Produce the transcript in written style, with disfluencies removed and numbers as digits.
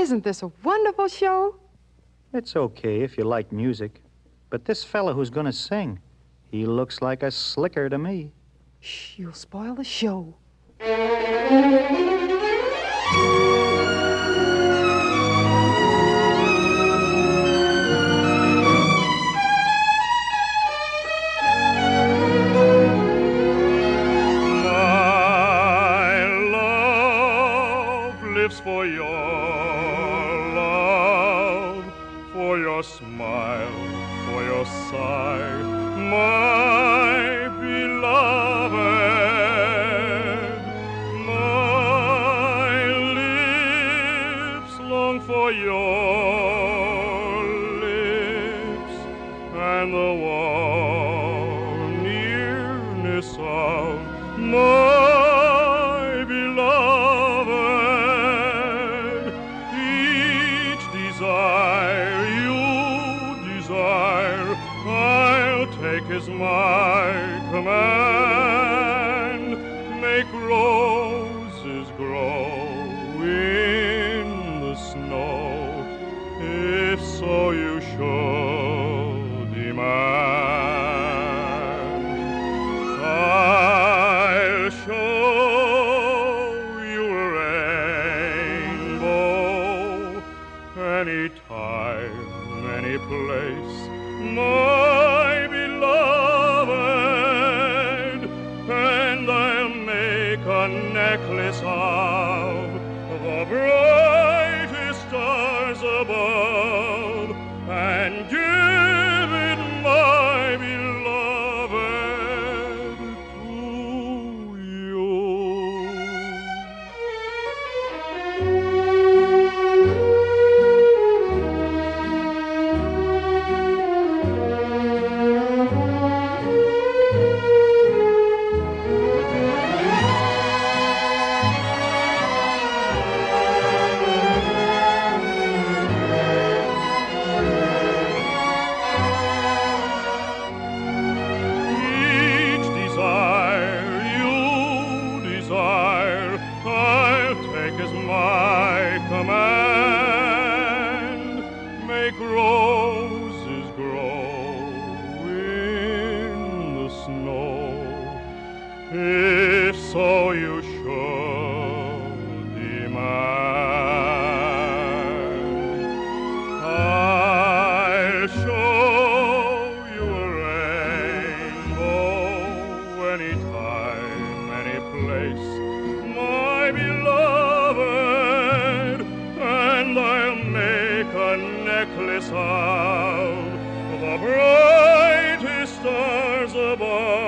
Isn't this a wonderful show? It's okay if you like music. But this fella who's going to sing, he looks like a slicker to me. Shh, you'll spoil the show. For your love, for your smile, for your sigh, my beloved. My lips long for your lips and the warm nearness of my is my command. Make roses grow in the snow, if so you should demand. I'll show you a rainbow, any time, any place, my beloved, and I'll make a necklace of the brightest stars above, and give it, my beloved, to you. Make roses grow in the snow, if so you should demand. I'll show you a rainbow, anytime, any place, my beloved, and I'll make a necklace of the brightest stars above.